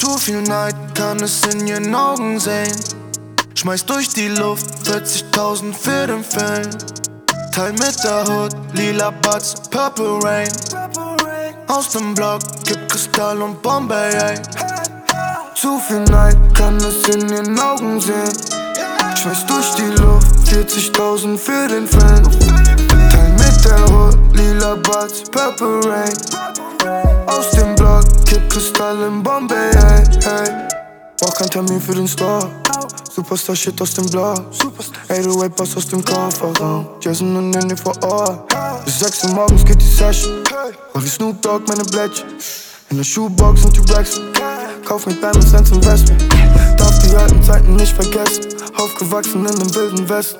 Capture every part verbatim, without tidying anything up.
Zu viel Neid, kann es in ihren Augen sehen. Schmeiß durch die Luft, vierzigtausend für den Film. Teil mit der Hood, lila Butts, Purple Rain. Aus dem Block gibt Kristall und Bombay, ey. Zu viel Neid, kann es in ihren Augen sehen. Schmeiß durch die Luft, vierzigtausend für den Film. Teil mit der Hood, lila Butts, Purple Rain. Aus dem Block gibt Kristall in Bombay, ey, ey. Brauch kein Termin für den Store. Superstar Shit aus dem Block. acht null acht Bass aus dem Kofferraum. Jason und Nanny vor Ort. Bis sechs Uhr morgens geht die Session. Roll wie Snoop Dogg meine Blättchen. In der Shoebox und die Racks. Kauf mit Diamonds Cents Investment. Darf die alten Zeiten nicht vergessen. Aufgewachsen in dem wilden Westen.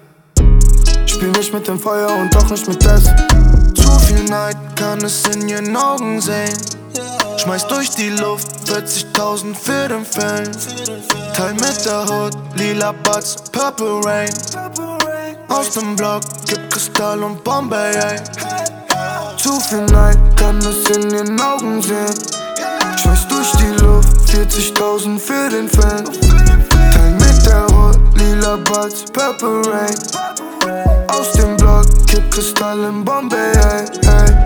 Spiel nicht mit dem Feuer und doch nicht mit Essen. Zu viel Neid, kann es in ihren Augen sehen. Schmeiß durch die Luft, vierzigtausend für den Film. Teil mit der Hood, lila Butts, Purple Rain. Aus dem Block gibt Kristall und Bombay, ey. Zu viel Neid, kann es in ihren Augen sehen. Schmeiß durch die Luft, vierzigtausend für den Film. Teil mit der Hood, lila Butts, Purple Rain. Aus dem Block gibt Kristall in Bombay, ey, ey.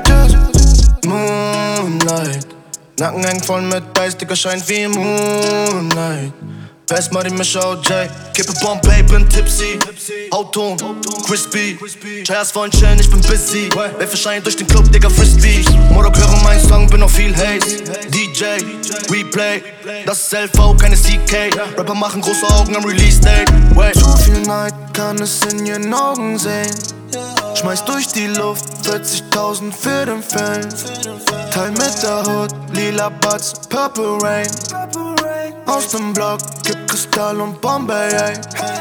Moonlight, Nacken hängt voll mit Eis, Dicker scheint wie Moonlight. Best mal die Mischer O J, Kippe Bombay, bin tipsy. Hautton, crispy. Chairs wollen chillen, ich bin busy. Werfe Schein durch den Club, Digga, Frisbee. Modok höre meinen Song, bin auf viel Haze. D J, Replay, das ist L V, keine C K. Rapper machen große Augen am Release-Date. Zu viel Neid, kann es in ihren Augen sehen. Schmeiß durch die Luft, vierzigtausend für den Film. Teil mit der Hood, lila Butts, Purple Rain. Aus dem Block gibt Kristall und Bombay, ey.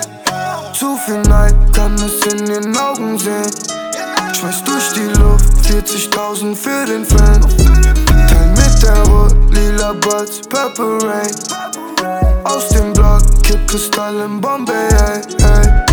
Zu viel Neid, kann es in ihren Augen sehen. Schmeiß durch die Luft, vierzigtausend für den Film. Teil mit der Hood, lila Butts, Purple Rain. Aus dem Block gibt Kristall in Bombay, ey, ey.